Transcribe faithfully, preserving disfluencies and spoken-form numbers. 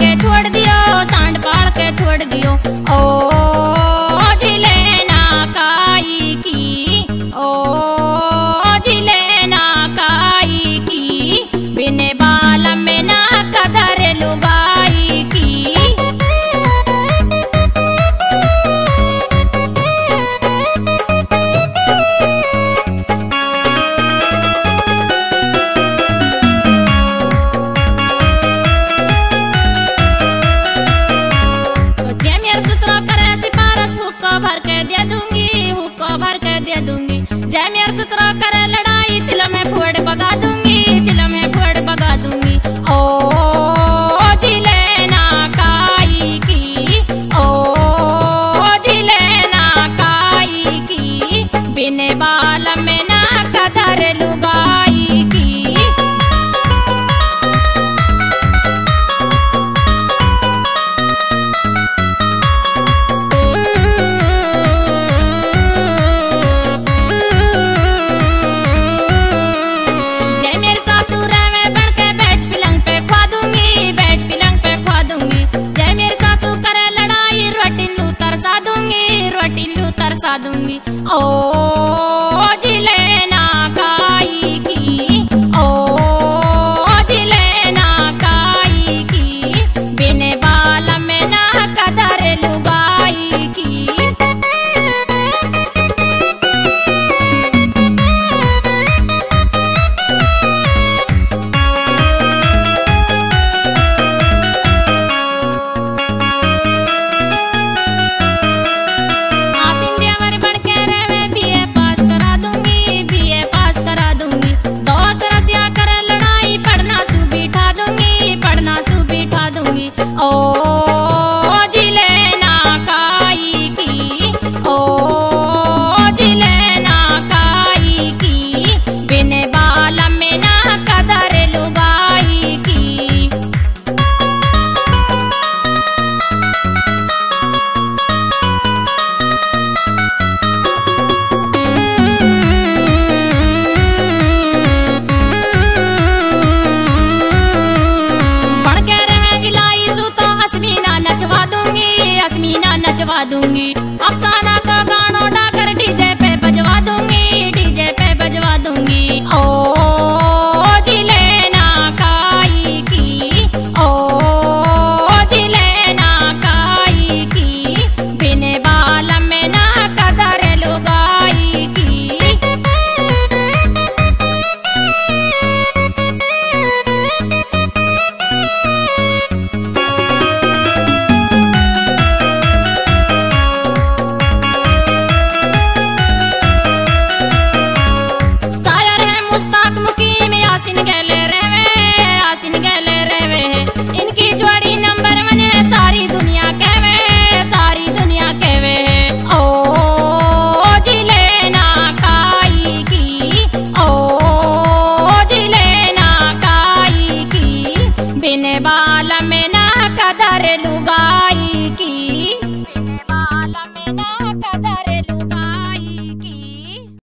के छोड़ दियो, सांड पाल के छोड़ दियो। ओ जिले ना काई की, ओ जिले ना काई की, बिने बाल में ना कदर लुगाई की। भर के दे दूंगी, हुक्को भर के दे दूंगी। जय मेर ससुरा करे लड़ाई, चिल में फोड़ बगा दूंगी, चिल में फोड़ बगा दूंगी। ओ जिले ना काई की, ओ जिले ना काई की, बिने बाल में ना कदर लुगाई की। तरसा दूंगी। ओ जिले ना काई की, ओ जिले ना काई की, बिने बाल में ना कदर लुगाई की। ओ जिले ना काई की, ओ जिले ना काई की, बिने बाल में ना कदर लुगाई की। नचवा दूंगी, अश्मीना नचवा दूंगी। अफसाना